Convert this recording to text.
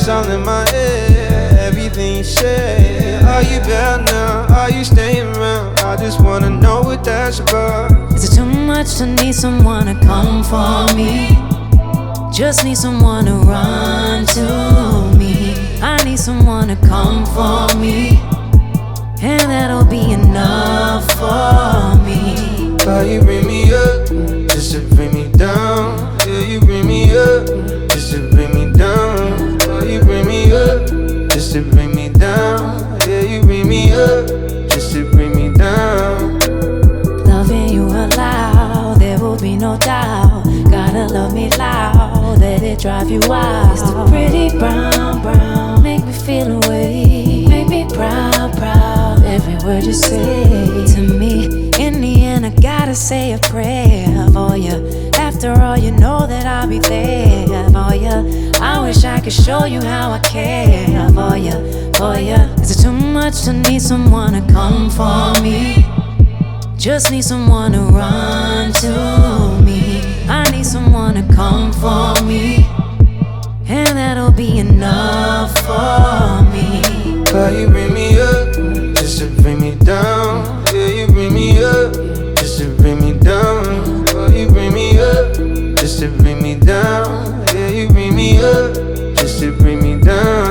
it's all in my head. Everything you say. Are you better now? Are you staying around? I just wanna know what that's about. Is it too much to need someone to come for me? Just need someone to run to me. I need someone to come for me, and that'll be enough for me. Why you bring me up just to bring me down? Yeah, you bring me up just to bring me down. Why you bring me up just to bring me down? Yeah, you bring me up just to bring me down. Loving you aloud, there will be no doubt. Gotta love me loud, let it drive you wild. It's the pretty brown, brown, make me feel away. Make me proud, proud, every word you say to me. In the end, I gotta say a prayer for you. After all, you know that I'll be there for you. I wish I could show you how I care for you, for you. Is it too much to need someone to come for me? Just need someone to run to me. I need someone to come for me, and that'll be enough for me. Why you bring me up just to bring me down? Yeah, you bring me up just to bring me down. Why you bring me up just to bring me down? Yeah, you bring me up just to bring me down.